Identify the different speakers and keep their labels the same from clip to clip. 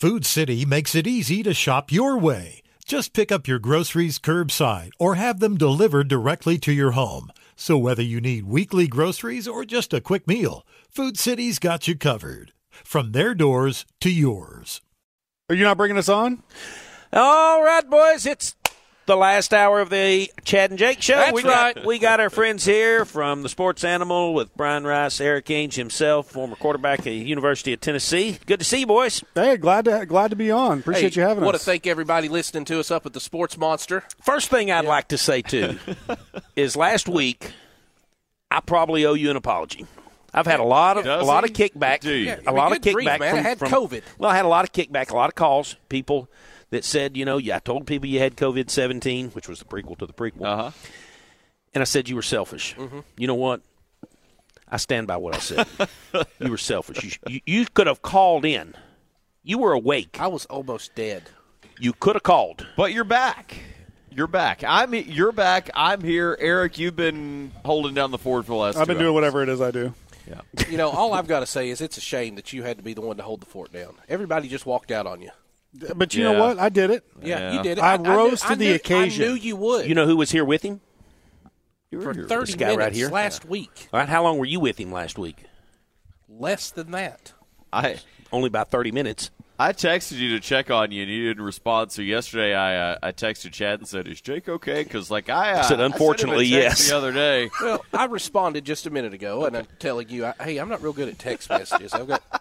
Speaker 1: Food City makes it easy to shop your way. Just pick up your groceries curbside or have them delivered directly to your home. So whether you need weekly groceries or just a quick meal, Food City's got you covered. From their doors to yours.
Speaker 2: Are you not bringing us on?
Speaker 3: All right, boys, it's the last hour of the Chad and Jake Show.
Speaker 4: That's
Speaker 3: We got our friends here from the Sports Animal with Brian Rice, Eric Ainge himself, former quarterback at the University of Tennessee. Good to see you, boys.
Speaker 2: Hey, glad to be on. Appreciate you having us.
Speaker 4: Want to thank everybody listening to us up at the Sports Monster.
Speaker 3: First thing I'd like to say, too, is last week I probably owe you an apology. I've had a lot of kickback.
Speaker 4: Yeah,
Speaker 3: a lot of
Speaker 4: good grief,
Speaker 3: kickback
Speaker 4: man. I had COVID.
Speaker 3: Well, I had a lot of kickback, a lot of calls, people that said, I told people you had COVID-17, which was the prequel to the prequel.
Speaker 5: Uh-huh.
Speaker 3: And I said you were selfish.
Speaker 4: Mm-hmm.
Speaker 3: You know what? I stand by what I said. You were selfish. You could have called in. You were awake.
Speaker 4: I was almost dead.
Speaker 3: You could have called.
Speaker 5: But you're back. You're back. You're back. I'm here. Eric, you've been holding down the fort for the last
Speaker 2: I've been
Speaker 5: 2
Speaker 2: doing
Speaker 5: hours.
Speaker 2: whatever it is I do.
Speaker 5: Yeah.
Speaker 4: All I've got to say is it's a shame that you had to be the one to hold the fort down. Everybody just walked out on you.
Speaker 2: But you know what? I did it.
Speaker 4: Yeah, you did it.
Speaker 2: I rose to the occasion.
Speaker 4: I knew you would.
Speaker 3: You know who was here with him?
Speaker 4: For
Speaker 3: This
Speaker 4: 30
Speaker 3: guy
Speaker 4: minutes
Speaker 3: right here.
Speaker 4: last week.
Speaker 3: All right, how long were you with him last week?
Speaker 4: Less than that.
Speaker 3: Only about 30 minutes.
Speaker 5: I texted you to check on you, and you didn't respond. So yesterday I texted Chad and said, is Jake okay? Because I
Speaker 3: said, unfortunately,
Speaker 5: I sent him a text
Speaker 3: yes.
Speaker 5: the other day.
Speaker 4: Well, I responded just a minute ago, and I'm telling you, hey, I'm not real good at text messages. I've got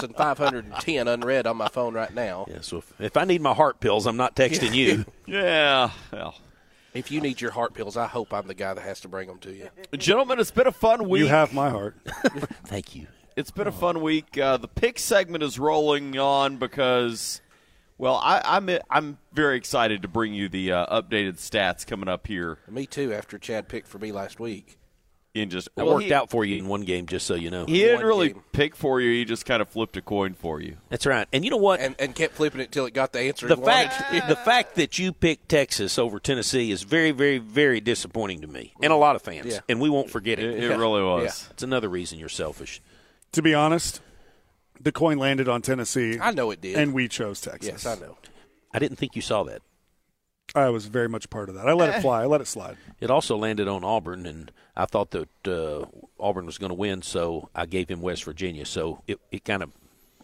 Speaker 4: 2,510 unread on my phone right now.
Speaker 3: Yeah, so if I need my heart pills, I'm not texting you.
Speaker 5: Yeah. Well,
Speaker 4: If you need your heart pills, I hope I'm the guy that has to bring them to you.
Speaker 5: gentlemen, it's been a fun week.
Speaker 2: You have my heart.
Speaker 3: Thank you.
Speaker 5: It's been a fun week. The pick segment is rolling on because, well, I'm very excited to bring you the updated stats coming up here.
Speaker 4: Me too, after Chad picked for me last week.
Speaker 3: That worked out for you in one game, just so you know.
Speaker 5: He didn't
Speaker 4: One
Speaker 5: really
Speaker 4: game.
Speaker 5: pick for you. He just kind of flipped a coin for you.
Speaker 3: That's right. And you know what?
Speaker 4: And kept flipping it till it got the answer
Speaker 3: the
Speaker 4: he wanted.
Speaker 3: fact that you picked Texas over Tennessee is very, very, very disappointing to me and a lot of fans.
Speaker 4: Yeah.
Speaker 3: And we won't forget it.
Speaker 5: It really was.
Speaker 4: Yeah.
Speaker 3: It's another reason you're selfish.
Speaker 2: To be honest, the coin landed on Tennessee.
Speaker 4: I know it did.
Speaker 2: And we chose Texas.
Speaker 4: Yes, I know.
Speaker 3: I didn't think you saw that.
Speaker 2: I was very much part of that. I let it fly. I let it slide.
Speaker 3: It also landed on Auburn, and I thought that Auburn was going to win, so I gave him West Virginia. So it kind of,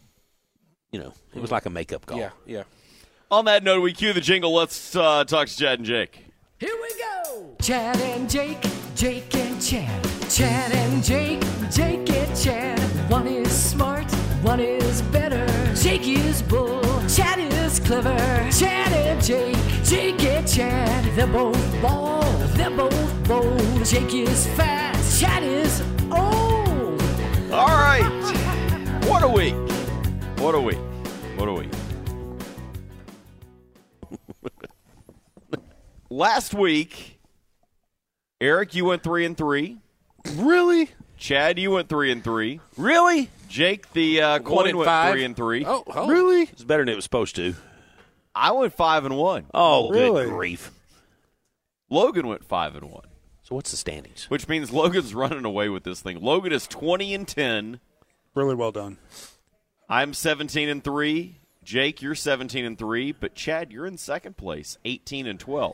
Speaker 3: it was like a makeup call.
Speaker 4: Yeah.
Speaker 5: On that note, we cue the jingle. Let's talk to Chad and Jake.
Speaker 6: Here we go! Chad and Jake, Jake and Chad. Chad and Jake, Jake and Chad. One is smart, one is better. Jake is bull, Chad is clever. Chad and Jake, Jake and Chad. They're both bald, they're both bold. Jake is fast, Chad is old.
Speaker 5: All right. What a week. What a week. What a week. Last week, Eric, you went 3-3.
Speaker 2: Really?
Speaker 5: Chad, you went 3-3.
Speaker 3: Really?
Speaker 5: Jake, the coin went 3-3.
Speaker 4: Oh.
Speaker 2: Really?
Speaker 3: It's better than it was supposed to.
Speaker 5: I went 5-1.
Speaker 3: Oh,
Speaker 2: Really?
Speaker 3: good grief.
Speaker 5: Logan went 5-1,
Speaker 3: So what's the standings?
Speaker 5: which means Logan's running away with this thing. Logan is 20-10.
Speaker 2: Really well done.
Speaker 5: I'm 17-3. Jake, you're 17-3, but Chad, you're in second place, 18-12.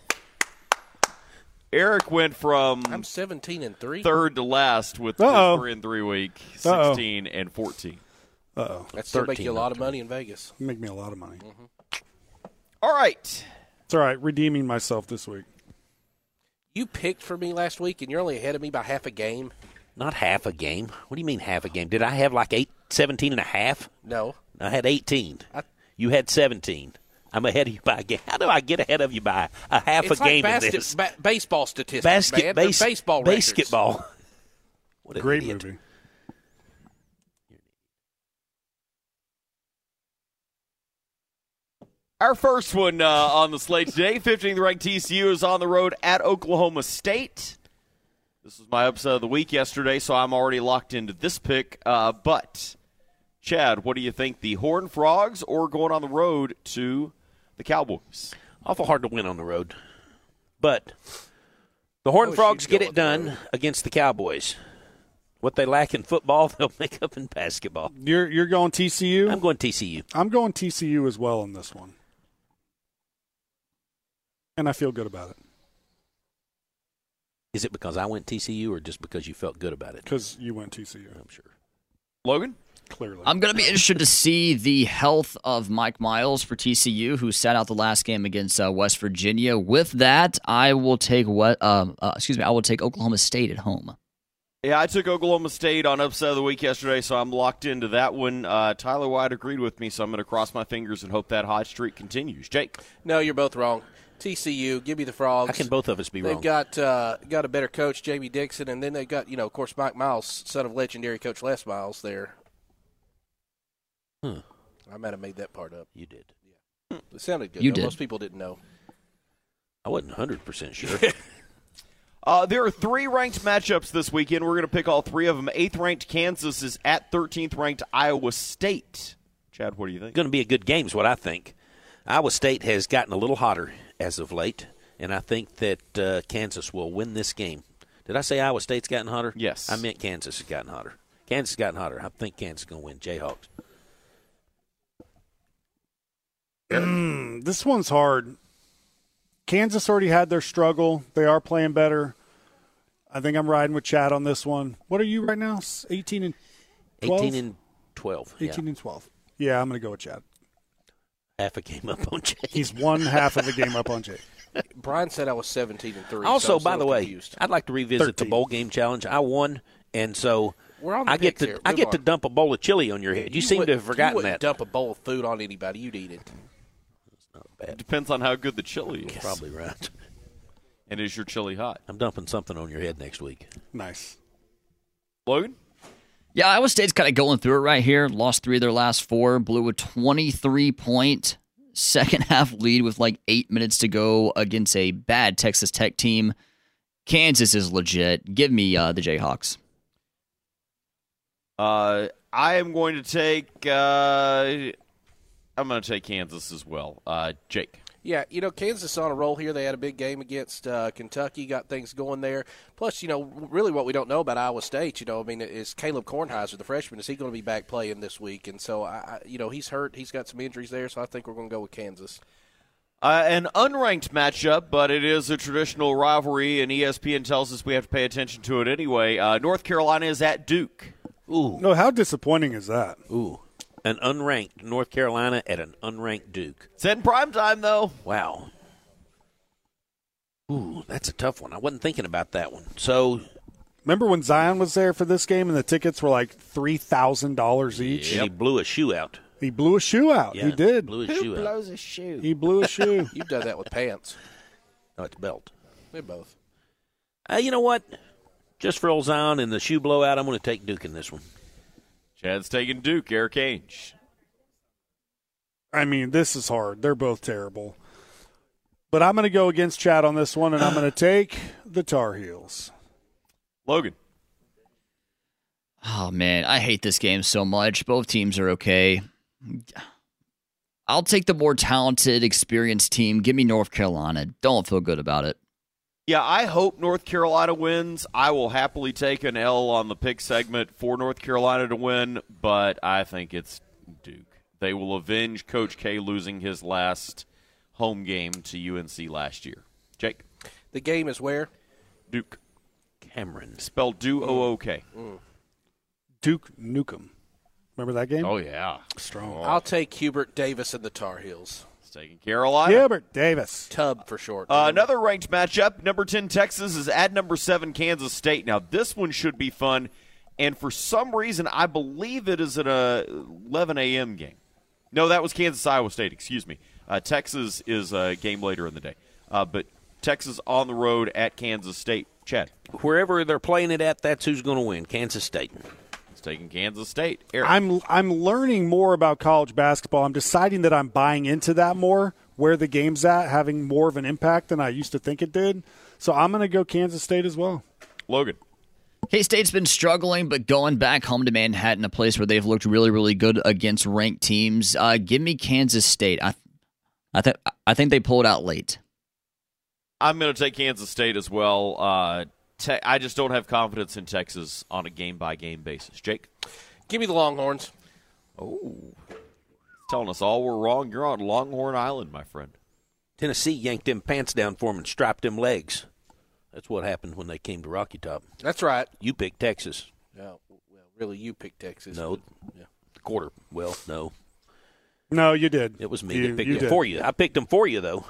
Speaker 5: Eric went from
Speaker 4: I'm 17-3.
Speaker 5: third to last with his
Speaker 2: Uh-oh.
Speaker 5: 3-3 week,
Speaker 2: Uh-oh.
Speaker 5: 16-14.
Speaker 2: Uh-oh.
Speaker 4: That's still make
Speaker 3: 13
Speaker 4: you a lot of money in Vegas.
Speaker 2: Make me a lot of money.
Speaker 5: All right.
Speaker 2: It's all right. Redeeming myself this week.
Speaker 4: You picked for me last week, and you're only ahead of me by half a game.
Speaker 3: Not half a game. What do you mean half a game? Did I have like 17 and a half?
Speaker 4: No.
Speaker 3: I had 18. You had 17. I'm ahead of you by a game. How do I get ahead of you by a half
Speaker 4: It's
Speaker 3: a game
Speaker 4: like
Speaker 3: in this?
Speaker 4: baseball statistics, man. They're baseball records.
Speaker 3: Basketball. What an
Speaker 2: Great
Speaker 3: idiot.
Speaker 2: movie.
Speaker 5: Our first one on the slate today, 15th ranked TCU is on the road at Oklahoma State. This was my upset of the week yesterday, so I'm already locked into this pick. But, Chad, what do you think? The Horned Frogs or going on the road to the Cowboys?
Speaker 3: Awful hard to win on the road. But the Horned Frogs get it done against the Cowboys. What they lack in football, they'll make up in basketball.
Speaker 2: You're going TCU?
Speaker 3: I'm going TCU.
Speaker 2: I'm going TCU as well in this one. And I feel good about it.
Speaker 3: Is it because I went TCU or just because you felt good about it?
Speaker 2: Because you went TCU.
Speaker 3: I'm sure.
Speaker 5: Logan?
Speaker 2: Clearly.
Speaker 7: I'm going to be interested to see the health of Mike Miles for TCU, who sat out the last game against West Virginia. With that, I will take Oklahoma State at home.
Speaker 5: Yeah, I took Oklahoma State on upset of the week yesterday, so I'm locked into that one. Tyler White agreed with me, so I'm going to cross my fingers and hope that hot streak continues. Jake?
Speaker 4: No, you're both wrong. TCU, give me the Frogs.
Speaker 3: How can both of us be wrong?
Speaker 4: They've got a better coach, Jamie Dixon, and then they've got, of course, Mike Miles, son of legendary coach Les Miles there. I might have made that part up.
Speaker 3: You did.
Speaker 4: Yeah. It sounded good.
Speaker 7: You
Speaker 4: though.
Speaker 7: did.
Speaker 4: Most people didn't know.
Speaker 3: I wasn't 100% sure.
Speaker 5: There are 3 ranked matchups this weekend. We're going to pick all 3 of them. 8th-ranked Kansas is at 13th-ranked Iowa State. Chad, what do you think?
Speaker 3: Going to be a good game is what I think. Iowa State has gotten a little hotter as of late, and I think that Kansas will win this game. Did I say Iowa State's gotten hotter?
Speaker 5: Yes.
Speaker 3: I meant Kansas has gotten hotter. Kansas has gotten hotter. I think Kansas is going to win. Jayhawks.
Speaker 2: This one's hard. Kansas already had their struggle. They are playing better. I think I'm riding with Chad on this one. What are you right now? 18 and 12?
Speaker 3: 18 and 12.
Speaker 2: 18 and 12. Yeah, I'm going to go with Chad.
Speaker 3: Half a game up on Jay.
Speaker 2: He's one half of the game up on Jay.
Speaker 4: Brian said I was 17-3.
Speaker 3: Also,
Speaker 4: so
Speaker 3: by the way,
Speaker 4: confused.
Speaker 3: I'd like to revisit
Speaker 2: 13.
Speaker 3: the bowl game challenge. I won, and so
Speaker 4: We're on the
Speaker 3: I get
Speaker 4: picks
Speaker 3: to
Speaker 4: here.
Speaker 3: I
Speaker 4: Move
Speaker 3: get to
Speaker 4: on.
Speaker 3: dump a bowl of chili on your head. You seem to have forgotten
Speaker 4: you wouldn't
Speaker 3: that.
Speaker 4: dump a bowl of food on anybody. You'd eat it.
Speaker 5: It depends on how good the chili is.
Speaker 3: Probably right.
Speaker 5: And is your chili hot?
Speaker 3: I'm dumping something on your head next week.
Speaker 2: Nice.
Speaker 5: Logan?
Speaker 7: Yeah, Iowa State's kind of going through it right here. Lost 3 of their last 4. Blew a 23-point second-half lead with like 8 minutes to go against a bad Texas Tech team. Kansas is legit. Give me the Jayhawks.
Speaker 5: I am going to take Kansas as well. Jake?
Speaker 4: Yeah, Kansas on a roll here. They had a big game against Kentucky, got things going there. Plus, really what we don't know about Iowa State, is Caleb Kornheiser, the freshman, is he going to be back playing this week? And so, he's hurt. He's got some injuries there, so I think we're going to go with Kansas.
Speaker 5: An unranked matchup, but it is a traditional rivalry, and ESPN tells us we have to pay attention to it anyway. North Carolina is at Duke.
Speaker 3: Ooh.
Speaker 2: No, how disappointing is that?
Speaker 3: Ooh. An unranked North Carolina at an unranked Duke.
Speaker 5: It's in prime time, though.
Speaker 3: Wow. Ooh, that's a tough one. I wasn't thinking about that one. So,
Speaker 2: Remember when Zion was there for this game and the tickets were like $3,000 each?
Speaker 3: he blew a shoe out.
Speaker 2: He blew a shoe out.
Speaker 3: Yeah,
Speaker 2: He did.
Speaker 3: Blew his shoe out.
Speaker 4: a shoe?
Speaker 2: He blew a shoe.
Speaker 4: You've done that with pants.
Speaker 3: No, it's belt.
Speaker 4: They both.
Speaker 3: You know what? Just for old Zion and the shoe blowout, I'm going to take Duke in this one.
Speaker 5: Chad's taking Duke. Eric Ainge.
Speaker 2: I mean, this is hard. They're both terrible. But I'm going to go against Chad on this one, and I'm going to take the Tar Heels.
Speaker 5: Logan.
Speaker 7: Oh, man, I hate this game so much. Both teams are okay. I'll take the more talented, experienced team. Give me North Carolina. Don't feel good about it.
Speaker 5: Yeah, I hope North Carolina wins. I will happily take an L on the pick segment for North Carolina to win, but I think it's Duke. They will avenge Coach K losing his last home game to UNC last year. Jake?
Speaker 4: The game is where?
Speaker 5: Duke.
Speaker 3: Cameron.
Speaker 5: Spelled Do-O-O-K.
Speaker 2: Duke Nukem. Remember that game?
Speaker 5: Oh, yeah.
Speaker 2: Strong.
Speaker 4: I'll take Hubert Davis and the Tar Heels.
Speaker 5: It's taking Carolina.
Speaker 2: Gilbert Davis.
Speaker 4: Tub for short.
Speaker 5: Another ranked matchup. Number 10 Texas is at number 7 Kansas State. Now, this one should be fun, and for some reason, I believe it is an 11 a.m. game. No, that was Kansas-Iowa State. Excuse me. Texas is a game later in the day. But Texas on the road at Kansas State. Chad?
Speaker 3: Wherever they're playing it at, that's who's going to win. Kansas State.
Speaker 5: It's taking Kansas State. Eric?
Speaker 2: I'm learning more about college basketball. I'm deciding that I'm buying into that more, where the game's at, having more of an impact than I used to think it did. So I'm going to go Kansas State as well.
Speaker 5: Logan?
Speaker 7: K-State's been struggling, but going back home to Manhattan, a place where they've looked really, really good against ranked teams. Give me Kansas State. I think they pulled out late.
Speaker 5: I'm going to take Kansas State as well. I just don't have confidence in Texas on a game-by-game basis. Jake?
Speaker 4: Give me the Longhorns.
Speaker 5: Oh, telling us all we're wrong. You're on Longhorn Island, my friend.
Speaker 3: Tennessee yanked them pants down for them and striped them legs. That's what happened when they came to Rocky Top.
Speaker 4: That's right.
Speaker 3: You picked Texas.
Speaker 4: Well, really, you picked Texas.
Speaker 3: No.
Speaker 4: But, yeah.
Speaker 3: Quarter. Well, no.
Speaker 2: No, you did.
Speaker 3: It was me that picked
Speaker 2: you
Speaker 3: them
Speaker 2: did.
Speaker 3: for you. I picked them for you, though.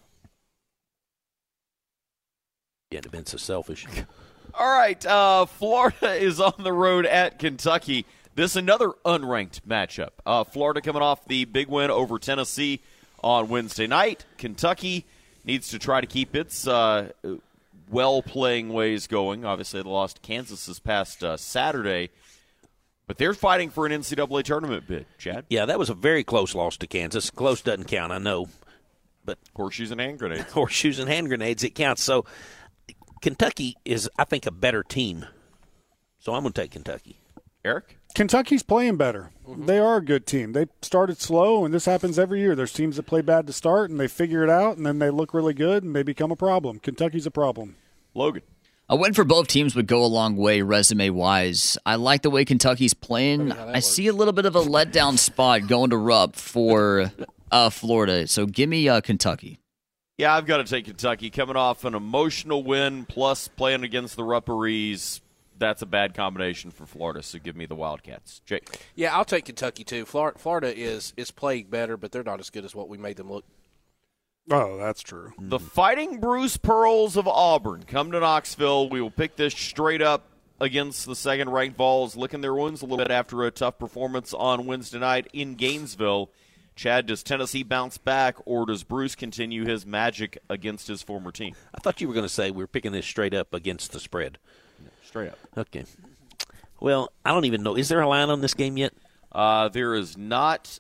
Speaker 3: You had to been so selfish.
Speaker 5: All right, Florida is on the road at Kentucky. This is another unranked matchup. Florida coming off the big win over Tennessee on Wednesday night. Kentucky needs to try to keep its well-playing ways going. Obviously, they lost to Kansas this past Saturday. But they're fighting for an NCAA tournament bid, Chad.
Speaker 3: Yeah, that was a very close loss to Kansas. Close doesn't count, I know. But
Speaker 5: horseshoes and hand grenades.
Speaker 3: Horseshoes and hand grenades, it counts. So Kentucky is, I think, a better team. So I'm going to take Kentucky.
Speaker 5: Eric?
Speaker 2: Kentucky's playing better. Mm-hmm. They are a good team. They started slow, and this happens every year. There's teams that play bad to start, and they figure it out, and then they look really good, and they become a problem. Kentucky's a problem.
Speaker 5: Logan?
Speaker 7: A win for both teams would go a long way resume-wise. I like the way Kentucky's playing. I see a little bit of a letdown spot going to Rupp for Florida, so give me Kentucky.
Speaker 5: Yeah, I've got to take Kentucky. Coming off an emotional win, plus playing against the Rupparees, that's a bad combination for Florida, so give me the Wildcats. Jake?
Speaker 4: Yeah, I'll take Kentucky, too. Florida is playing better, but they're not as good as what we made them look.
Speaker 2: Oh, that's true.
Speaker 5: The Fighting Bruce Pearls of Auburn come to Knoxville. We will pick this straight up against the second-ranked Vols, licking their wounds a little bit after a tough performance on Wednesday night in Gainesville. Chad, does Tennessee bounce back, or does Bruce continue his magic against his former team?
Speaker 3: I thought you were going to say we're picking this straight up against the spread.
Speaker 5: Straight up.
Speaker 3: Okay. Well, I don't even know. Is there a line on this game yet?
Speaker 5: There is not.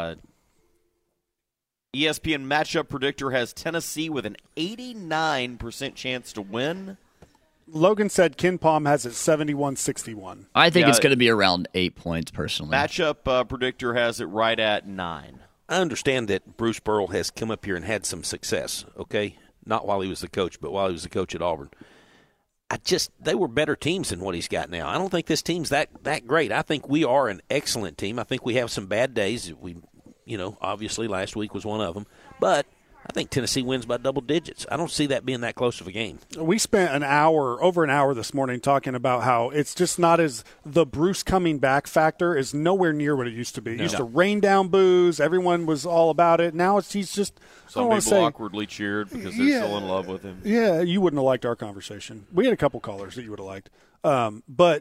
Speaker 5: ESPN Matchup Predictor has Tennessee with an 89% chance to win.
Speaker 2: Logan said Ken Palm has it 71-61.
Speaker 7: I think it's going to be around 8 points, personally.
Speaker 5: Matchup Predictor has it right at 9.
Speaker 3: I understand that Bruce Pearl has come up here and had some success, okay? Not while he was the coach, but while he was the coach at Auburn. They were better teams than what he's got now. I don't think this team's that great. I think we are an excellent team. I think we have some bad days. Obviously last week was one of them. But I think Tennessee wins by double digits. I don't see that being that close of a game.
Speaker 2: We spent over an hour this morning talking about how it's just not as the Bruce coming back factor is nowhere near what it used to be. It used to rain down boos. Everyone was all about it. Now he's just
Speaker 5: some people awkwardly cheered because they're still in love with him.
Speaker 2: Yeah, you wouldn't have liked our conversation. We had a couple callers that you would have liked. But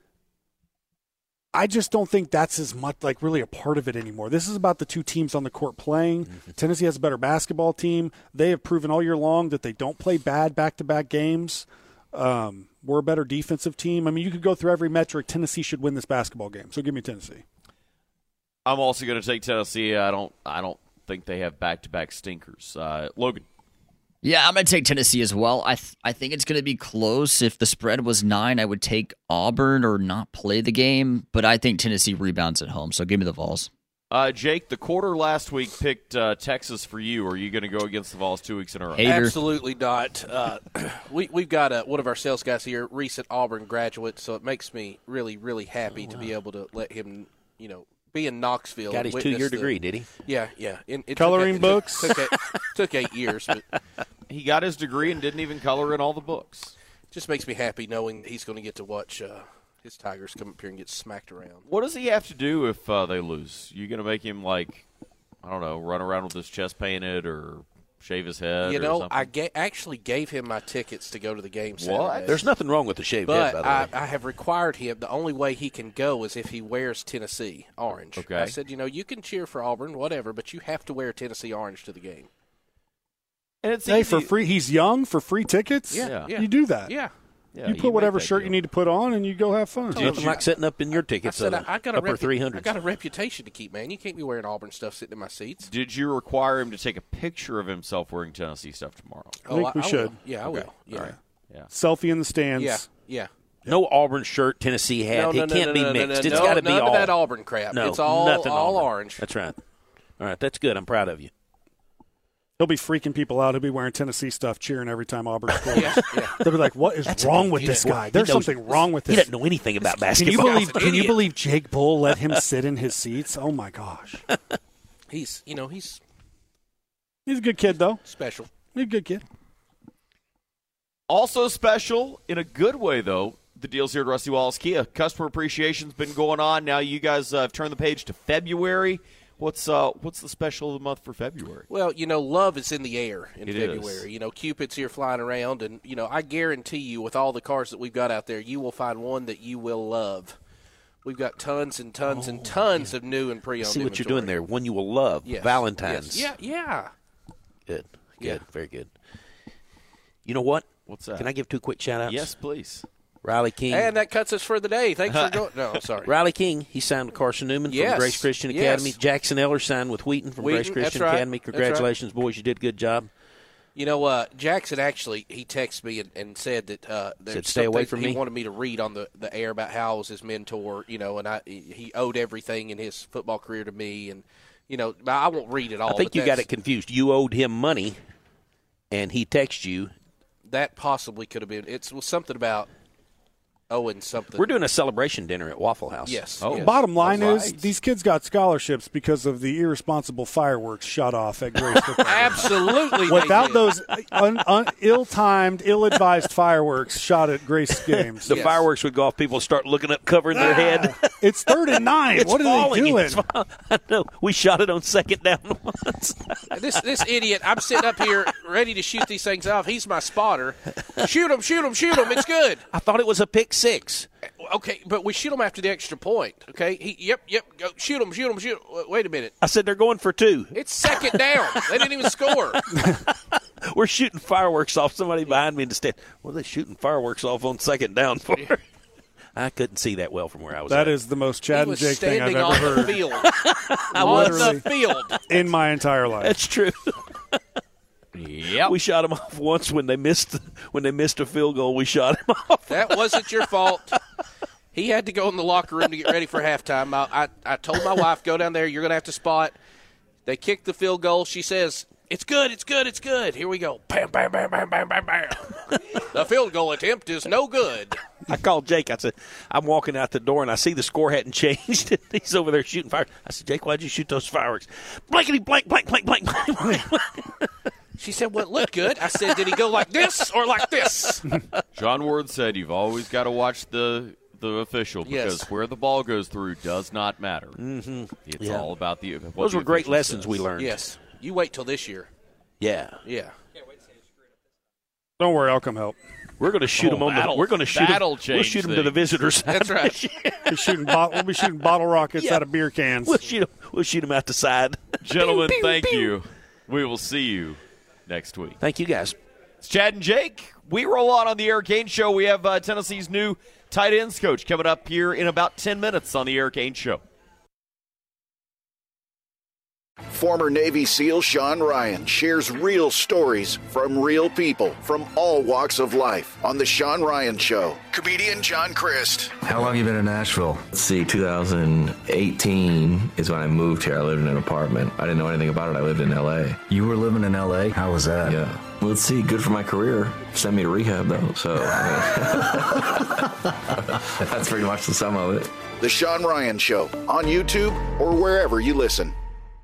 Speaker 2: I just don't think that's as much really a part of it anymore. This is about the two teams on the court playing. Mm-hmm. Tennessee has a better basketball team. They have proven all year long that they don't play bad back-to-back games. We're a better defensive team. I mean, you could go through every metric. Tennessee should win this basketball game. So give me Tennessee.
Speaker 5: I'm also going to take Tennessee. I don't think they have back-to-back stinkers. Logan.
Speaker 7: Yeah, I'm going to take Tennessee as well. I think it's going to be close. If the spread was 9, I would take Auburn or not play the game, but I think Tennessee rebounds at home, so give me the Vols.
Speaker 5: Jake, the quarter last week picked Texas for you. Are you going to go against the Vols 2 weeks in a row?
Speaker 7: Hater.
Speaker 4: Absolutely not. We've got one of our sales guys here, recent Auburn graduate, so it makes me really, really happy to be able to let him, be in Knoxville.
Speaker 3: Got his 2-year degree, did he?
Speaker 4: Yeah.
Speaker 2: Coloring books?
Speaker 4: Took 8 years. But
Speaker 5: he got his degree and didn't even color in all the books.
Speaker 4: Just makes me happy knowing he's going to get to watch his Tigers come up here and get smacked around.
Speaker 5: What does he have to do if they lose? You going to make him, run around with his chest painted or shave his head or something?
Speaker 4: I actually gave him my tickets to go to the game Saturday.
Speaker 3: What? There's nothing wrong with the shaved head, by the way.
Speaker 4: I have required him. The only way he can go is if he wears Tennessee orange.
Speaker 5: Okay.
Speaker 4: I said, you can cheer for Auburn, whatever, but you have to wear Tennessee orange to the game.
Speaker 5: And it's
Speaker 2: for free. He's young for free tickets.
Speaker 4: Yeah.
Speaker 2: You do that.
Speaker 4: Yeah.
Speaker 2: You put whatever shirt you need to put on, and you go have fun.
Speaker 3: Nothing like setting up in your tickets.
Speaker 4: I got
Speaker 3: upper 300s.
Speaker 4: I got a reputation to keep, man. You can't be wearing Auburn stuff sitting in my seats.
Speaker 5: Did you require him to take a picture of himself wearing Tennessee stuff tomorrow?
Speaker 2: I think we should.
Speaker 4: Will. Yeah, I will. Yeah.
Speaker 5: All right. Yeah.
Speaker 2: Selfie in the stands.
Speaker 4: Yeah.
Speaker 3: No Auburn shirt, Tennessee hat. It can't be mixed. It's got to be
Speaker 4: none
Speaker 3: all.
Speaker 4: of that Auburn crap.
Speaker 3: No,
Speaker 4: it's all
Speaker 3: nothing
Speaker 4: all
Speaker 3: Auburn.
Speaker 4: orange.
Speaker 3: That's right. All right, that's good. I'm proud of you.
Speaker 2: He'll be freaking people out. He'll be wearing Tennessee stuff, cheering every time Auburn scores.
Speaker 4: Yeah.
Speaker 2: They'll be like, what is wrong with this guy? There's something wrong with this.
Speaker 3: He doesn't know anything about basketball.
Speaker 2: Can you believe Jake Bull let him sit in his seats? Oh, my gosh.
Speaker 4: He's
Speaker 2: He's a good kid, though.
Speaker 4: special.
Speaker 2: He's a good kid.
Speaker 5: Also special in a good way, though, the deals here at Rusty Wallace Kia. Customer appreciation's been going on. Now you guys have turned the page to February. What's the special of the month for February?
Speaker 4: Well, love is in the air in
Speaker 5: It
Speaker 4: February.
Speaker 5: is.
Speaker 4: Cupid's here flying around, and, I guarantee you with all the cars that we've got out there, you will find one that you will love. We've got tons and tons and tons of new and pre-owned
Speaker 3: See what you're doing there. One you will love.
Speaker 4: Yes.
Speaker 3: Valentine's.
Speaker 4: Yes. Yeah.
Speaker 3: Good.
Speaker 4: Yeah.
Speaker 3: Very good. You know what?
Speaker 5: What's that?
Speaker 3: Can I give 2 quick shout-outs?
Speaker 5: Yes, please.
Speaker 3: Riley King.
Speaker 4: And that cuts us for the day. Thanks for going. No, sorry.
Speaker 3: Riley King, he signed with Carson Newman
Speaker 4: Yes.
Speaker 3: from Grace Christian
Speaker 4: Yes.
Speaker 3: Academy. Jackson Eller signed with Wheaton from Grace
Speaker 4: Wheaton,
Speaker 3: Christian
Speaker 4: that's right.
Speaker 3: Academy.
Speaker 4: That's right.
Speaker 3: Congratulations, boys. You did a good job.
Speaker 4: Jackson actually, he texted me and said that
Speaker 3: Said, "Stay away from
Speaker 4: he
Speaker 3: me."
Speaker 4: wanted me to read on the air about how I was his mentor, and he owed everything in his football career to me, and, I won't read it all.
Speaker 3: I think
Speaker 4: but
Speaker 3: you got it confused. You owed him money, and he texted you.
Speaker 4: That possibly could have been. It was something about owing something.
Speaker 3: We're doing a celebration dinner at Waffle House.
Speaker 4: Yes.
Speaker 5: Oh.
Speaker 4: yes.
Speaker 2: Bottom line
Speaker 5: All
Speaker 2: is,
Speaker 5: right.
Speaker 2: these kids got scholarships because of the irresponsible fireworks shot off at Grace football.
Speaker 4: Absolutely. they
Speaker 2: Without
Speaker 4: did.
Speaker 2: those ill-timed, ill-advised fireworks shot at Grace games.
Speaker 3: The
Speaker 4: Yes.
Speaker 3: fireworks would go off. People start looking up, covering their head.
Speaker 2: It's 3rd and 9.
Speaker 3: It's
Speaker 2: What are
Speaker 3: falling.
Speaker 2: they doing?
Speaker 3: It's fall- I know. We shot it on 2nd down once.
Speaker 4: This idiot, I'm sitting up here ready to shoot these things off. He's my spotter. Shoot him, shoot him, shoot him. It's good.
Speaker 3: I thought it was a pick 6.
Speaker 4: Okay, but we shoot him after the extra point, okay? Yep, go, shoot him, shoot him, shoot him. Wait a minute.
Speaker 3: I said they're going for 2.
Speaker 4: It's 2nd down. They didn't even score.
Speaker 3: We're shooting fireworks off. Somebody behind me in the stand. What are they shooting fireworks off on 2nd down for? I couldn't see that well from where I was
Speaker 2: That
Speaker 3: at.
Speaker 2: is the most
Speaker 4: He
Speaker 2: Chad and
Speaker 4: was
Speaker 2: Jake thing I've
Speaker 4: standing
Speaker 2: ever
Speaker 4: on the
Speaker 2: heard
Speaker 4: field.
Speaker 2: literally-
Speaker 4: On the field.
Speaker 2: in my entire life.
Speaker 3: That's true.
Speaker 5: Yep.
Speaker 3: We shot him off once when they missed a field goal. We shot him off.
Speaker 4: That wasn't your fault. He had to go in the locker room to get ready for halftime. I told my wife, go down there. You're going to have to spot. They kicked the field goal. She says, it's good, it's good, it's good. Here we go. Bam, bam, bam, bam, bam, bam, bam. The field goal attempt is no good.
Speaker 3: I called Jake. I said, I'm walking out the door, and I see the score hadn't changed. He's over there shooting fireworks. I said, Jake, why'd you shoot those fireworks? Blankety, blank, blank, blank, blank, blank.
Speaker 4: She said, well, it looked good. I said, did he go like this or like this?
Speaker 5: John Ward said you've always got to watch the official because
Speaker 4: Yes.
Speaker 5: where the ball goes through does not matter. Mm-hmm. It's
Speaker 3: Yeah.
Speaker 5: all about the what
Speaker 3: Those
Speaker 5: the
Speaker 3: were great
Speaker 5: official
Speaker 3: lessons
Speaker 5: says.
Speaker 3: we learned.
Speaker 4: Yes. You wait till this year.
Speaker 3: Yeah.
Speaker 4: Yeah.
Speaker 2: Don't worry, I'll come help.
Speaker 3: We're going to shoot them on the.
Speaker 5: that'll-
Speaker 3: We're going to shoot them.
Speaker 5: that'll
Speaker 3: We'll
Speaker 5: change
Speaker 3: shoot them to the
Speaker 5: things.
Speaker 3: visitors.
Speaker 4: That's right.
Speaker 2: We'll be shooting bottle rockets
Speaker 3: Yeah.
Speaker 2: out of beer cans.
Speaker 3: We'll shoot them out the side.
Speaker 5: Gentlemen, thank you. We will see you next week.
Speaker 3: Thank you, guys.
Speaker 5: It's Chad and Jake. We roll on the Eric Kane Show. We have Tennessee's new tight ends coach coming up here in about 10 minutes on the Eric Kane Show.
Speaker 8: Former Navy SEAL Sean Ryan shares real stories from real people from all walks of life on The Sean Ryan Show. Comedian John Christ.
Speaker 9: How long have you been in Nashville? Let's see, 2018 is when I moved here. I lived in an apartment. I didn't know anything about it. I lived in L.A. You were living in L.A.? How was that? Yeah. Well, let's see, good for my career. Send me to rehab, though, so that's pretty much the sum of it.
Speaker 8: The Sean Ryan Show on YouTube or wherever you listen.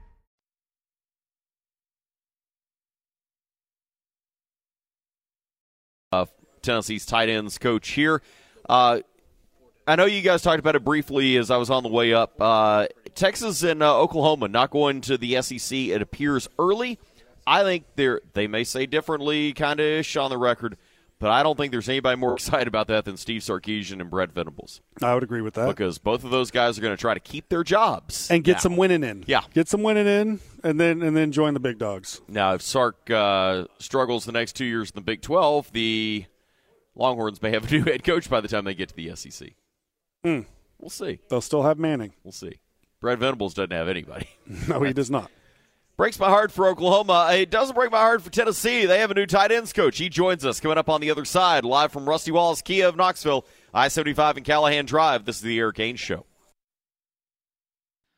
Speaker 5: Tennessee's tight ends coach here. I know you guys talked about it briefly as I was on the way up. Texas and Oklahoma not going to the SEC, it appears, early. I think they may say differently, kind of ish on the record, but I don't think there's anybody more excited about that than Steve Sarkisian and Brett Venables.
Speaker 2: I would agree with that.
Speaker 5: Because both of those guys are going to try to keep their jobs
Speaker 2: And get
Speaker 5: now.
Speaker 2: some winning in.
Speaker 5: Yeah.
Speaker 2: Get some winning in, and then join the big dogs.
Speaker 5: Now, if Sark struggles the next 2 years in the Big 12, the Longhorns may have a new head coach by the time they get to the SEC. We'll see.
Speaker 2: They'll still have Manning.
Speaker 5: We'll see. Brett Venables doesn't have anybody.
Speaker 2: No, he does not.
Speaker 5: Breaks my heart for Oklahoma. It doesn't break my heart for Tennessee. They have a new tight ends coach. He joins us coming up on the other side, live from Rusty Wallace Kia of Knoxville, I-75 and Callahan Drive. This is the Eric Kane Show.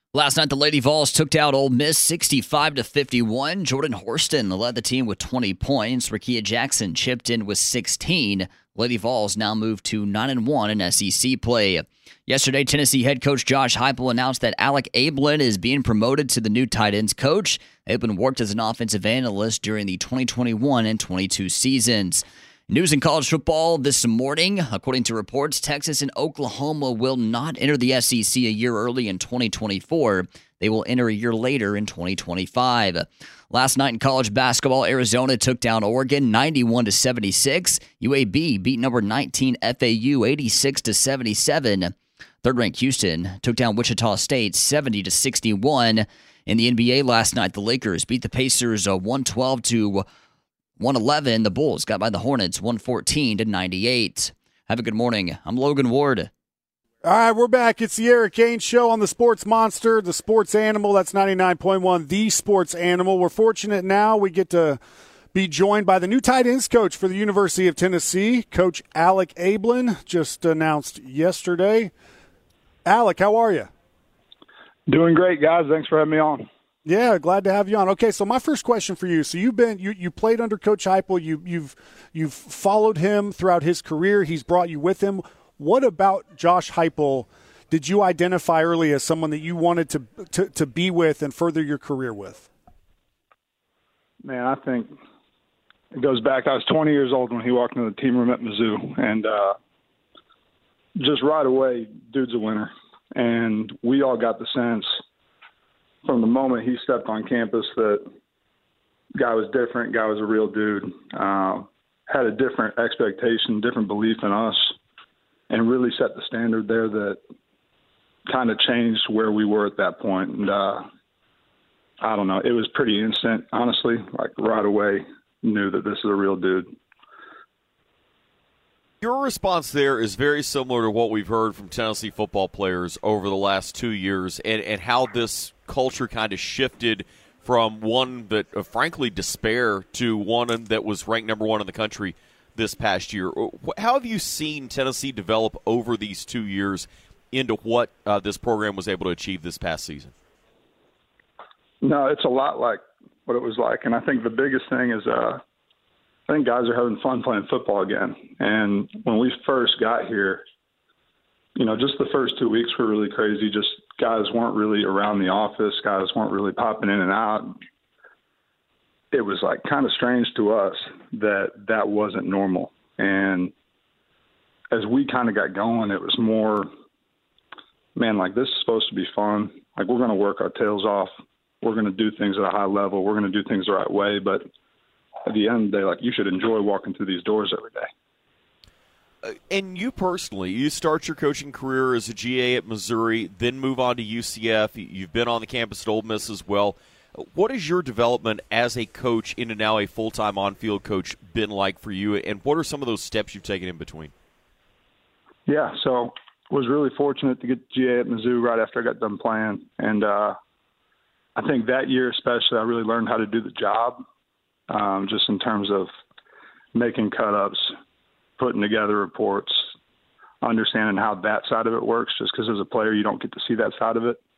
Speaker 7: Last night, the Lady Vols took down Ole Miss 65-51. Jordan Horston led the team with 20 points. Rakia Jackson chipped in with 16. Lady Vols now move to 9-1 in SEC play. Yesterday, Tennessee head coach Josh Heupel announced that Alec Ablin is being promoted to the new tight ends coach. Ablin worked as an offensive analyst during the 2021 and 22 seasons. News in college football this morning. According to reports, Texas and Oklahoma will not enter the SEC a year early in 2024. They will enter a year later in 2025. Last night in college basketball, Arizona took down Oregon 91-76. UAB beat number 19 FAU 86-77. Third-ranked Houston took down Wichita State 70-61. In the NBA last night, the Lakers beat the Pacers 112-111. The Bulls got by the Hornets 114-98. Have a good morning. I'm Logan Ward.
Speaker 2: All right, we're back. It's the Eric Kane Show on the Sports Monster, the Sports Animal. That's 99.1, the Sports Animal. We're fortunate now we get to be joined by the new tight ends coach for the University of Tennessee, Coach Alec Ablin, just announced yesterday. Alec, how are you?
Speaker 10: Doing great, guys. Thanks for having me on.
Speaker 2: Yeah, glad to have you on. Okay, so my first question for you. So you played under Coach Heupel. You've followed him throughout his career. He's brought you with him. What about Josh Heupel did you identify early as someone that you wanted to be with and further your career with?
Speaker 10: Man, I think it goes back. I was 20 years old when he walked into the team room at Mizzou, and just right away, dude's a winner. And we all got the sense from the moment he stepped on campus that guy was different, guy was a real dude, had a different expectation, different belief in us, and really set the standard there that kind of changed where we were at that point. And I don't know, it was pretty instant, honestly. Like right away, knew that this is a real dude.
Speaker 5: Your response there is very similar to what we've heard from Tennessee football players over the last 2 years and how this culture kind of shifted from one that, frankly, despair to one that was ranked number one in the country this past year. How have you seen Tennessee develop over these 2 years into what this program was able to achieve this past season?
Speaker 10: No, it's a lot like what it was like. And I think the biggest thing is I think guys are having fun playing football again. And when we first got here, you know, just the first 2 weeks were really crazy. Just guys weren't really around the office. Guys weren't really popping in and out. It was like kind of strange to us that wasn't normal. And as we kind of got going, it was more, man, like this is supposed to be fun. Like we're going to work our tails off. We're going to do things at a high level. We're going to do things the right way. But at the end of the day, like you should enjoy walking through these doors every day.
Speaker 5: And you personally, you start your coaching career as a GA at Missouri, then move on to UCF. You've been on the campus at Ole Miss as well. What has your development as a coach into now a full-time on-field coach been like for you, and what are some of those steps you've taken in between?
Speaker 10: Yeah, so was really fortunate to get GA at Mizzou right after I got done playing. And I think that year especially I really learned how to do the job, just in terms of making cut-ups, putting together reports, understanding how that side of it works, just because as a player you don't get to see that side of it.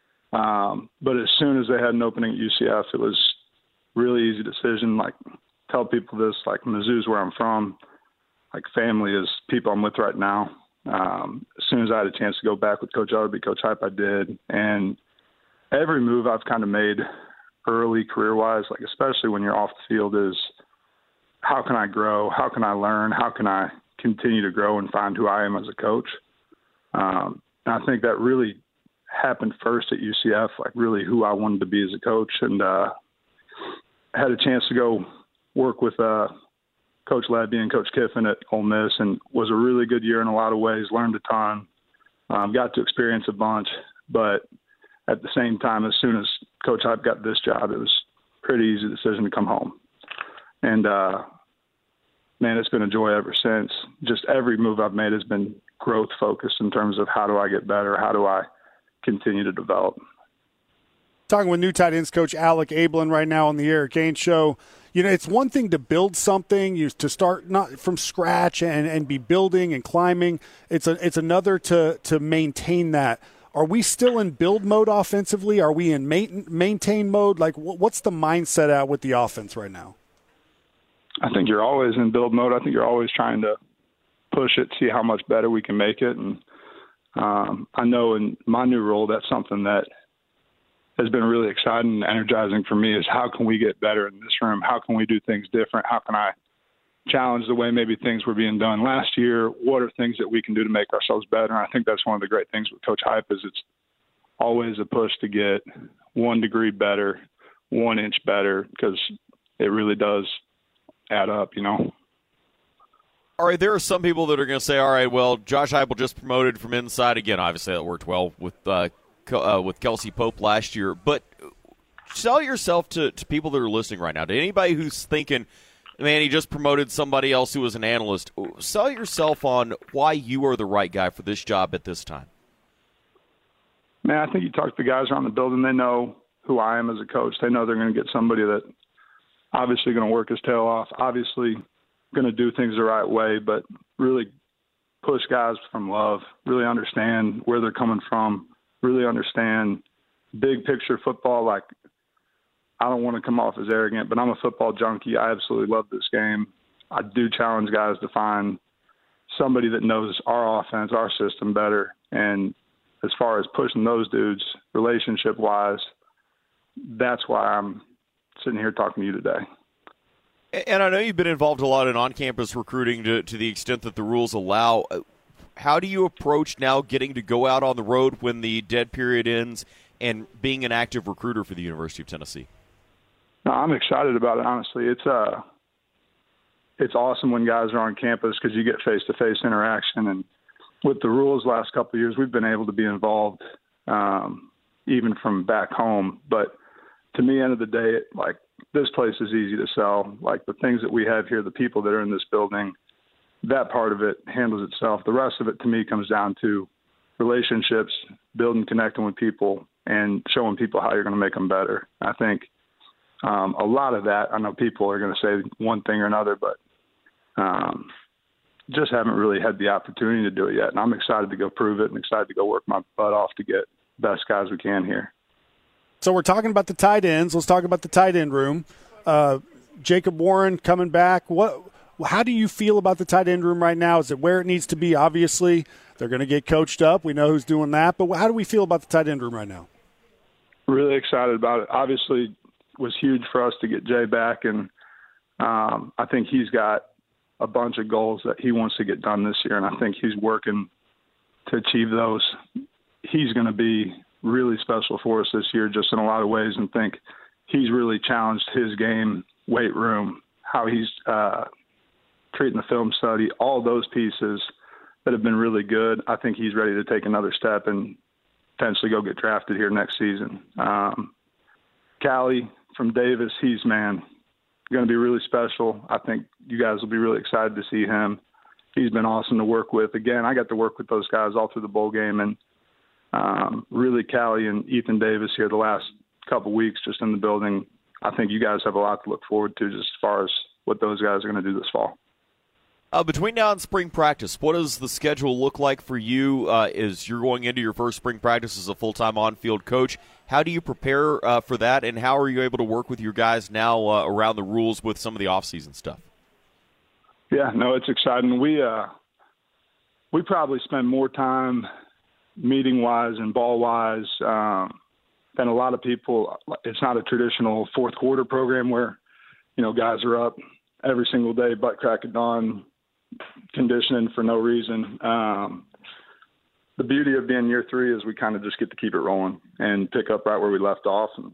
Speaker 10: But as soon as they had an opening at UCF, it was really easy decision. Like, tell people this, like Mizzou's where I'm from. Like, family is people I'm with right now. As soon as I had a chance to go back with Coach Arby, Coach Hype, I did. And every move I've kind of made early career-wise, like especially when you're off the field, is how can I grow? How can I learn? How can I continue to grow and find who I am as a coach? And I think that really happened first at UCF, like really who I wanted to be as a coach. And I had a chance to go work with Coach Labby and Coach Kiffin at Ole Miss, and was a really good year in a lot of ways, learned a ton, got to experience a bunch. But at the same time, as soon as Coach Hype got this job, it was a pretty easy decision to come home. And, man, it's been a joy ever since. Just every move I've made has been growth-focused in terms of how do I get better, how do I continue to develop.
Speaker 2: Talking with new tight ends coach Alec Ablin right now on the Eric Kane Show. You know, it's one thing to build something, to start not from scratch and be building and climbing. It's another to maintain that Are we still in build mode offensively? Are we in maintain mode? Like, what's the mindset at with the offense right now?
Speaker 10: I think you're always in build mode. I think you're always trying to push it, see how much better we can make it. And I know in my new role, that's something that has been really exciting and energizing for me is how can we get better in this room? How can we do things different? How can I challenge the way maybe things were being done last year? What are things that we can do to make ourselves better? And I think that's one of the great things with Coach Hype is it's always a push to get 1 degree better, 1 inch better, because it really does add up, you know.
Speaker 5: All right, there are some people that are going to say, all right, well, Josh Heupel just promoted from inside. Again, obviously that worked well with Kelsey Pope last year. But sell yourself to people that are listening right now. To anybody who's thinking, man, he just promoted somebody else who was an analyst, sell yourself on why you are the right guy for this job at this time.
Speaker 10: Man, I think you talk to the guys around the building, they know who I am as a coach. They know they're going to get somebody that obviously going to work his tail off, obviously going to do things the right way, but really push guys from love, really understand where they're coming from, really understand big picture football. Like, I don't want to come off as arrogant, but I'm a football junkie. I absolutely love this game. I do challenge guys to find somebody that knows our offense, our system better. And as far as pushing those dudes relationship-wise, that's why I'm sitting here talking to you today.
Speaker 5: And I know you've been involved a lot in on-campus recruiting to the extent that the rules allow. How do you approach now getting to go out on the road when the dead period ends and being an active recruiter for the University of Tennessee?
Speaker 10: No, I'm excited about it, honestly. It's awesome when guys are on campus because you get face-to-face interaction. And with the rules last couple of years, we've been able to be involved even from back home. But to me, end of the day, like, this place is easy to sell. Like, the things that we have here, the people that are in this building, that part of it handles itself. The rest of it, to me, comes down to relationships, building, connecting with people, and showing people how you're going to make them better. I think a lot of that, I know people are going to say one thing or another, but just haven't really had the opportunity to do it yet. And I'm excited to go prove it and excited to go work my butt off to get the best guys we can here.
Speaker 2: So we're talking about the tight ends. Let's talk about the tight end room. Jacob Warren coming back. How do you feel about the tight end room right now? Is it where it needs to be? Obviously, they're going to get coached up. We know who's doing that. But how do we feel about the tight end room right now?
Speaker 10: Really excited about it. Obviously, it was huge for us to get Jay back, and I think he's got a bunch of goals that he wants to get done this year, and I think he's working to achieve those. He's going to be really special for us this year just in a lot of ways, and think he's really challenged his game, weight room, how he's treating the film study, all those pieces that have been really good. I think he's ready to take another step and potentially go get drafted here next season. Callie from Davis, he's, going to be really special. I think you guys will be really excited to see him. He's been awesome to work with. Again, I got to work with those guys all through the bowl game, and really Callie and Ethan Davis here the last couple weeks just in the building. I think you guys have a lot to look forward to just as far as what those guys are going to do this fall.
Speaker 5: Between now and spring practice, what does the schedule look like for you as you're going into your first spring practice as a full-time on-field coach? How do you prepare for that, and how are you able to work with your guys now around the rules with some of the off-season stuff?
Speaker 10: Yeah, no, it's exciting. We probably spend more time meeting-wise and ball-wise than a lot of people. It's not a traditional fourth quarter program where, guys are up every single day, butt crack of dawn, conditioning for no reason. The beauty of being year 3 is we kind of just get to keep it rolling and pick up right where we left off and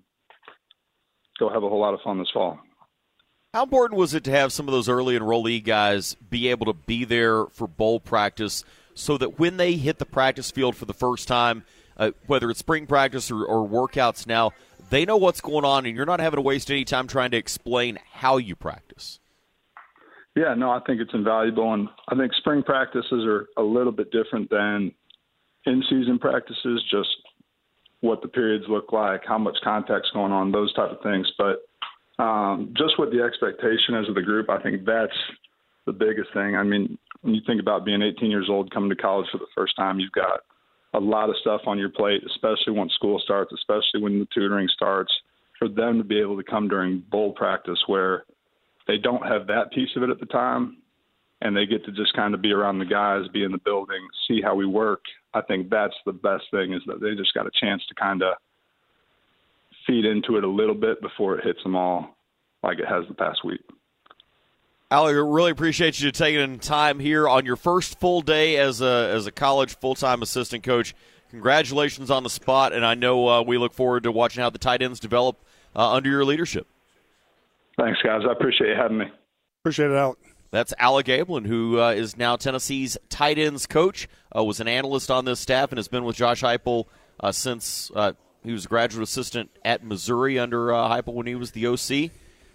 Speaker 10: go have a whole lot of fun this fall.
Speaker 5: How important was it to have some of those early enrollee guys be able to be there for bowl practice so that when they hit the practice field for the first time, whether it's spring practice or workouts now, they know what's going on and you're not having to waste any time trying to explain how you practice?
Speaker 10: Yeah, no, I think it's invaluable, and I think spring practices are a little bit different than in-season practices, just what the periods look like, how much contact's going on, those type of things. But just what the expectation is of the group, I think that's the biggest thing. I mean, when you think about being 18 years old, coming to college for the first time, you've got a lot of stuff on your plate, especially once school starts, especially when the tutoring starts, for them to be able to come during bowl practice where they don't have that piece of it at the time and they get to just kind of be around the guys, be in the building, see how we work. I think that's the best thing, is that they just got a chance to kind of feed into it a little bit before it hits them all like it has the past week.
Speaker 5: Alec, I really appreciate you taking time here on your first full day as a college full-time assistant coach. Congratulations on the spot, and I know we look forward to watching how the tight ends develop under your leadership.
Speaker 10: Thanks, guys. I appreciate you having me.
Speaker 2: Appreciate it, Alec.
Speaker 5: That's Alec Ablin, who is now Tennessee's tight ends coach, was an analyst on this staff, and has been with Josh Heupel since he was a graduate assistant at Missouri under Heupel when he was the OC.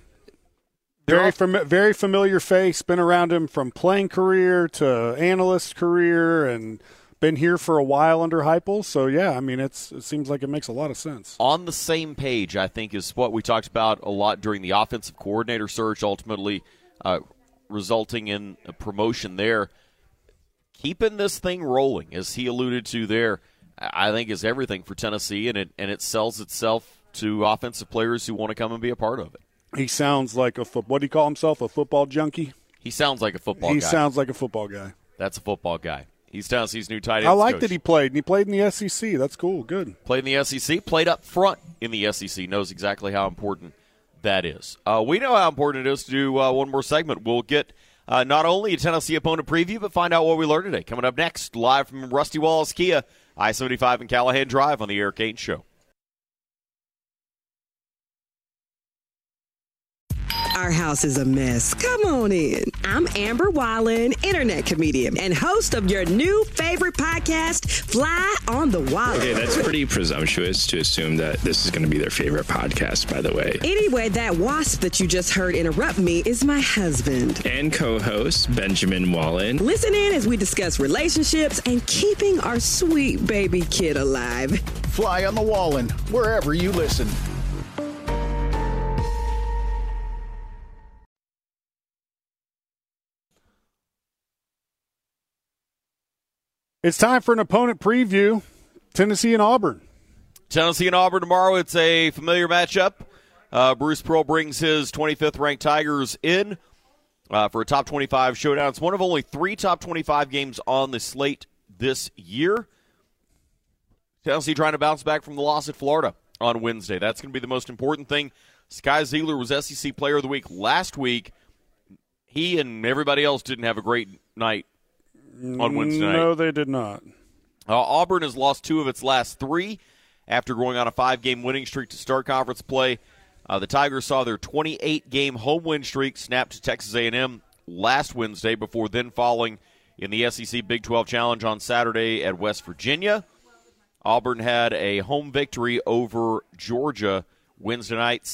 Speaker 2: Very familiar face. Been around him from playing career to analyst career, and been here for a while under Heupel. So yeah, I mean, it seems like it makes a lot of sense.
Speaker 5: On the same page, I think, is what we talked about a lot during the offensive coordinator search, ultimately resulting in a promotion there. Keeping this thing rolling, as he alluded to there, I think is everything for Tennessee, and it sells itself to offensive players who want to come and be a part of it.
Speaker 2: He sounds like what do you call himself, a football junkie?
Speaker 5: He sounds like a football guy.
Speaker 2: He sounds like a football guy.
Speaker 5: That's a football guy. He's Tennessee's new tight end.
Speaker 2: I like
Speaker 5: coach.
Speaker 2: that he played, and he played in the SEC. That's cool. Good.
Speaker 5: Played in the SEC, played up front in the SEC, knows exactly how important that is. We know how important it is to do one more segment. We'll get not only a Tennessee opponent preview, but find out what we learned today. Coming up next, live from Rusty Wallace Kia, I-75 and Callahan Drive on the Eric Cain Show.
Speaker 11: Our house is a mess. Come on in. I'm Amber Wallen, internet comedian and host of your new favorite podcast, Fly on the Wallen.
Speaker 12: Okay, that's pretty presumptuous to assume that this is going to be their favorite podcast, by the way.
Speaker 11: Anyway, that wasp that you just heard interrupt me is my husband.
Speaker 12: And co-host, Benjamin Wallen.
Speaker 11: Listen in as we discuss relationships and keeping our sweet baby kid alive.
Speaker 8: Fly on the Wallen, wherever you listen.
Speaker 2: It's time for an opponent preview. Tennessee and Auburn.
Speaker 5: Tennessee and Auburn tomorrow. It's a familiar matchup. Bruce Pearl brings his 25th ranked Tigers in for a top 25 showdown. It's one of only 3 top 25 games on the slate this year. Tennessee trying to bounce back from the loss at Florida on Wednesday. That's going to be the most important thing. Sky Ziegler was SEC Player of the Week last week. He and everybody else didn't have a great night on Wednesday night.
Speaker 2: No, they did not.
Speaker 5: Auburn has lost 2 of its last 3 after going on a 5-game winning streak to start conference play. The Tigers saw their 28-game home win streak snap to Texas A&M last Wednesday before then falling in the SEC Big 12 Challenge on Saturday at West Virginia. Auburn had a home victory over Georgia Wednesday night,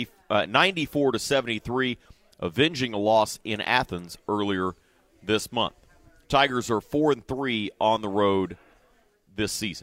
Speaker 5: 94-73, avenging a loss in Athens earlier this month. Tigers are 4-3 on the road this season.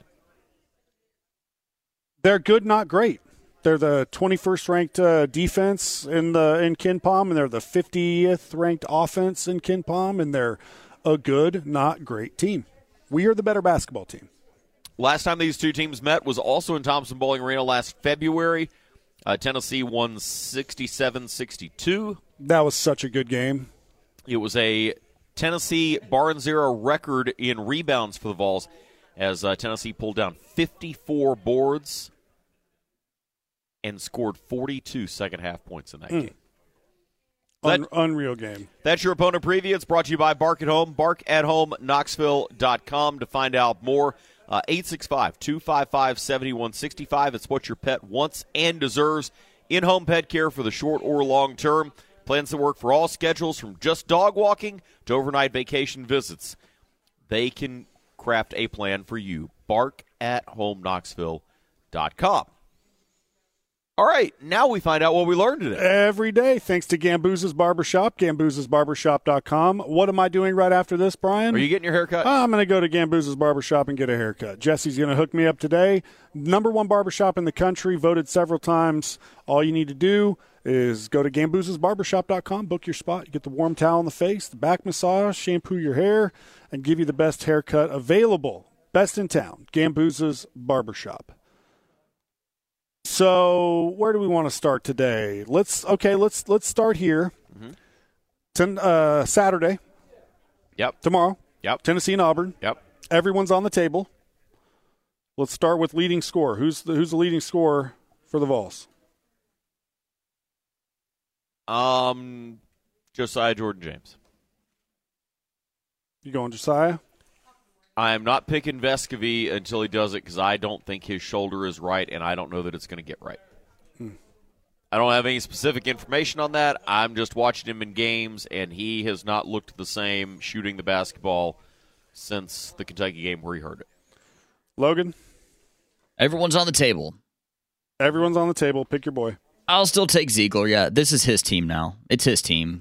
Speaker 2: They're good, not great. They're the 21st ranked defense in KenPom, and they're the 50th ranked offense in KenPom, and they're a good, not great team. We are the better basketball team.
Speaker 5: Last time these two teams met was also in Thompson Bowling Arena last February. Tennessee won 67-62.
Speaker 2: That was such a good game.
Speaker 5: It was a Tennessee Barn-Zero record in rebounds for the Vols as Tennessee pulled down 54 boards and scored 42 second-half points in that game.
Speaker 2: Unreal game.
Speaker 5: That's your opponent preview. It's brought to you by Bark at Home, barkathomeknoxville.com to find out more. 865-255-7165. It's what your pet wants and deserves. In-home pet care for the short or long term. Plans that work for all schedules, from just dog walking to overnight vacation visits. They can craft a plan for you. barkathomeknoxville.com. All right, now we find out what we learned today.
Speaker 2: Every day, thanks to Gambooz's Barbershop, gamboozasbarbershop.com. What am I doing right after this, Brian?
Speaker 5: Are you getting your hair cut?
Speaker 2: I'm going to go to Gambooz's Barbershop and get a haircut. Jesse's going to hook me up today. #1 barbershop in the country, voted several times. All you need to do is go to gamboozasbarbershop.com, book your spot. You get the warm towel on the face, the back massage, shampoo your hair, and give you the best haircut available. Best in town, Gambuza's Barbershop. So where do we want to start today? Let's start here. Saturday.
Speaker 5: Yep.
Speaker 2: Tomorrow.
Speaker 5: Yep.
Speaker 2: Tennessee and Auburn.
Speaker 5: Yep.
Speaker 2: Everyone's on the table. Let's start with leading scorer. Who's the leading scorer for the Vols?
Speaker 5: Josiah Jordan-James.
Speaker 2: You going Josiah?
Speaker 5: I am not picking Vescovy until he does it because I don't think his shoulder is right, and I don't know that it's going to get right. I don't have any specific information on that. I'm just watching him in games, and he has not looked the same shooting the basketball since the Kentucky game where he heard it.
Speaker 2: Logan?
Speaker 7: Everyone's on the table.
Speaker 2: Everyone's on the table. Pick your boy.
Speaker 7: I'll still take Ziegler. Yeah, this is his team now. It's his team.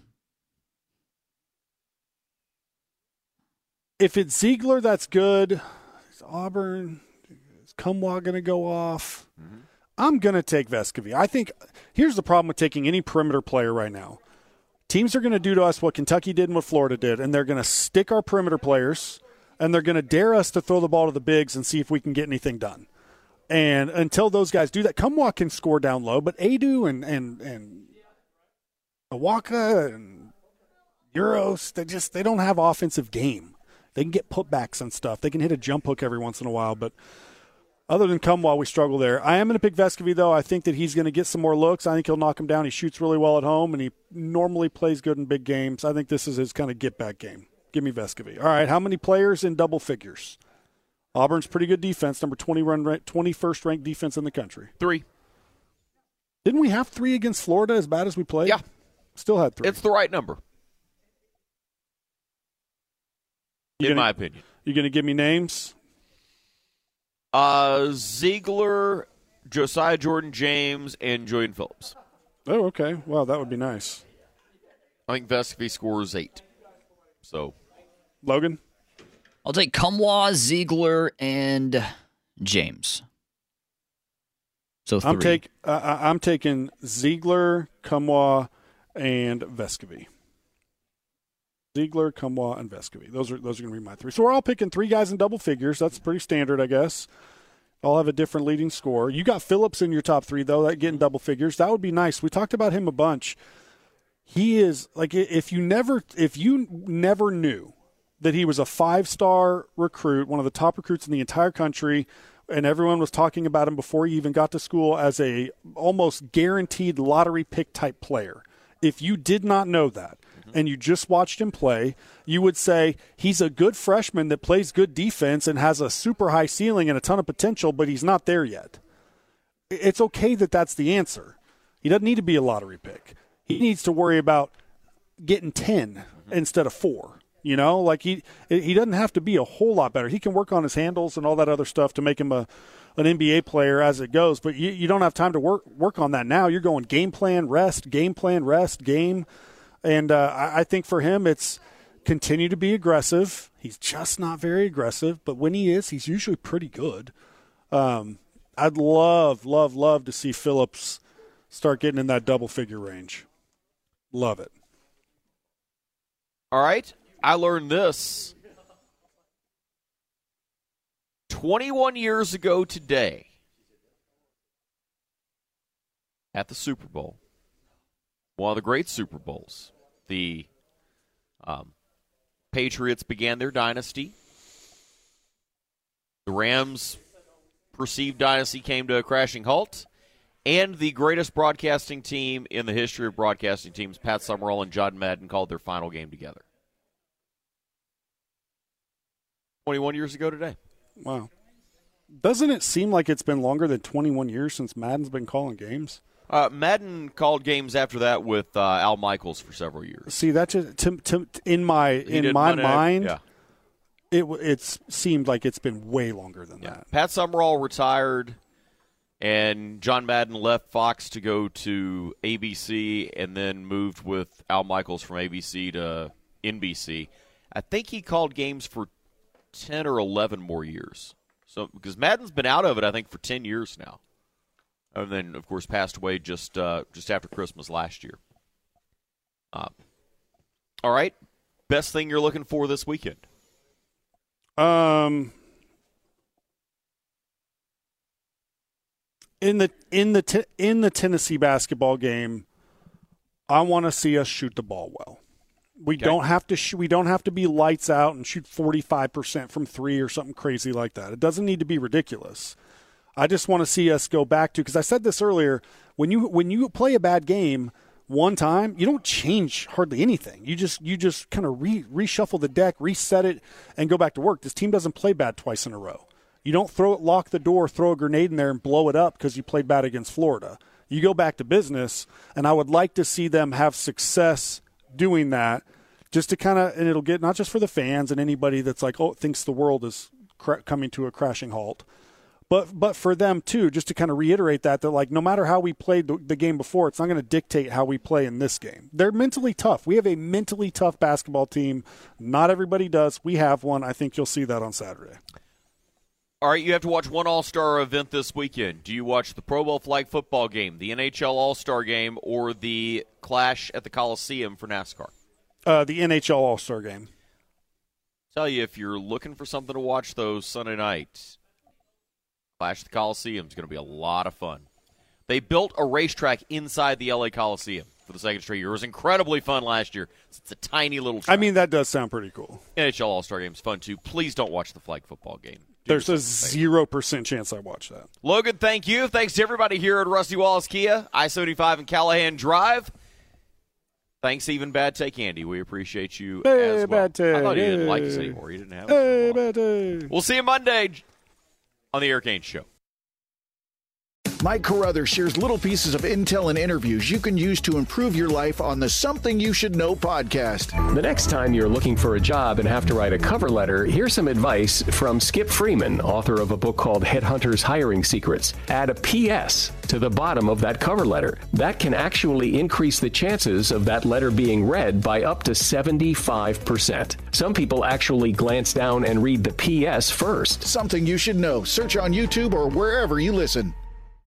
Speaker 2: If it's Ziegler, that's good. Is Auburn, is Kumwa going to go off? I'm going to take Vescovy. I think here's the problem with taking any perimeter player right now. Teams are going to do to us what Kentucky did and what Florida did, and they're going to stick our perimeter players, and they're going to dare us to throw the ball to the bigs and see if we can get anything done. And until those guys do that, Kumwa can score down low, but Adu and Awaka and Euros, they don't have offensive game. They can get putbacks and stuff. They can hit a jump hook every once in a while, but other than Kumwa, we struggle there. I am going to pick Vescovy, though. I think that he's going to get some more looks. I think he'll knock him down. He shoots really well at home, and he normally plays good in big games. I think this is his kind of get-back game. Give me Vescovy. All right, how many players in double figures? Auburn's pretty good defense, number 21st ranked defense in the country.
Speaker 5: 3.
Speaker 2: Didn't we have 3 against Florida as bad as we played?
Speaker 5: Yeah.
Speaker 2: Still had 3.
Speaker 5: It's the right number. In my opinion.
Speaker 2: You going to give me names?
Speaker 5: Ziegler, Josiah Jordan-James, and Julian Phillips.
Speaker 2: Oh, okay. Wow, that would be nice.
Speaker 5: I think Vescovy scores 8. So,
Speaker 2: Logan?
Speaker 7: I'll take Kumwa, Ziegler, and James. So 3.
Speaker 2: I'm taking Ziegler, Kumwa, and Vescovy. Ziegler, Kumwa, and Vescovy. Those are going to be my 3. So we're all picking 3 guys in double figures. That's pretty standard, I guess. All have a different leading score. You got Phillips in your top 3, though, that getting double figures. That would be nice. We talked about him a bunch. He is like if you never knew that he was a 5-star recruit, one of the top recruits in the entire country, and everyone was talking about him before he even got to school as a almost guaranteed lottery pick type player. If you did not know that, and you just watched him play, you would say he's a good freshman that plays good defense and has a super high ceiling and a ton of potential, but he's not there yet. It's okay that that's the answer. He doesn't need to be a lottery pick. He needs to worry about getting 10 instead of 4. You know, like he doesn't have to be a whole lot better. He can work on his handles and all that other stuff to make him an NBA player as it goes, but you don't have time to work on that now. You're going game plan, rest, game plan, rest, game. And I think for him, it's continue to be aggressive. He's just not very aggressive, but when he is, he's usually pretty good. I'd love to see Phillips start getting in that double-figure range. Love it.
Speaker 5: All right. I learned this 21 years ago today at the Super Bowl, one of the great Super Bowls. The Patriots began their dynasty. The Rams' perceived dynasty came to a crashing halt. And the greatest broadcasting team in the history of broadcasting teams, Pat Summerall and John Madden, called their final game together. 21 years ago today.
Speaker 2: Wow. Doesn't it seem like it's been longer than 21 years since Madden's been calling games?
Speaker 5: Madden called games after that with Al Michaels for several years.
Speaker 2: See, that just in my mind, yeah. It seemed like it's been way longer than that.
Speaker 5: Pat Summerall retired, and John Madden left Fox to go to ABC, and then moved with Al Michaels from ABC to NBC. I think he called games for 10 or 11 more years. So because Madden's been out of it, I think, for 10 years now. And then, of course, passed away just after Christmas last year. All right. Best thing you're looking for this weekend?
Speaker 2: In the Tennessee basketball game, I want to see us shoot the ball well. We don't have to we don't have to be lights out and shoot 45% from 3 or something crazy like that. It doesn't need to be ridiculous. I just want to see us go back to, because I said this earlier, when you play a bad game one time, you don't change hardly anything. You just kind of reshuffle the deck, reset it, and go back to work. This team doesn't play bad twice in a row. You don't lock the door, throw a grenade in there, and blow it up because you played bad against Florida. You go back to business, and I would like to see them have success doing that, just to kind of, and it'll get not just for the fans and anybody that's like, thinks the world is coming to a crashing halt, but for them too, just to kind of reiterate that like no matter how we played the game before, it's not going to dictate how we play in this game. They're mentally tough. We have a mentally tough basketball team. Not everybody does. We have one. I think you'll see that on Saturday.
Speaker 5: All right, you have to watch one All-Star event this weekend. Do you watch the Pro Bowl flag football game, the NHL All-Star game, or the Clash at the Coliseum for NASCAR?
Speaker 2: The NHL All-Star game.
Speaker 5: Tell you, if you're looking for something to watch those Sunday nights, Clash at the Coliseum is going to be a lot of fun. They built a racetrack inside the LA Coliseum for the second straight year. It was incredibly fun last year. It's a tiny little track.
Speaker 2: I mean, that does sound pretty cool.
Speaker 5: NHL All-Star game is fun, too. Please don't watch the flag football game.
Speaker 2: There's a 0% chance I watch that.
Speaker 5: Logan, thank you. Thanks to everybody here at Rusty Wallace Kia, I-75 and Callahan Drive. Thanks, even Bad Take Andy. We appreciate you as well.
Speaker 2: Bad Take.
Speaker 5: I thought you didn't like us anymore. You didn't have
Speaker 2: us. Bad Take.
Speaker 5: We'll see you Monday on the Eric Ainge Show.
Speaker 8: Mike Carruthers shares little pieces of intel and interviews you can use to improve your life on the Something You Should Know podcast.
Speaker 13: The next time you're looking for a job and have to write a cover letter, here's some advice from Skip Freeman, author of a book called Headhunters Hiring Secrets. Add a P.S. to the bottom of that cover letter. That can actually increase the chances of that letter being read by up to 75%. Some people actually glance down and read the P.S. first.
Speaker 8: Something You Should Know. Search on YouTube or wherever you listen.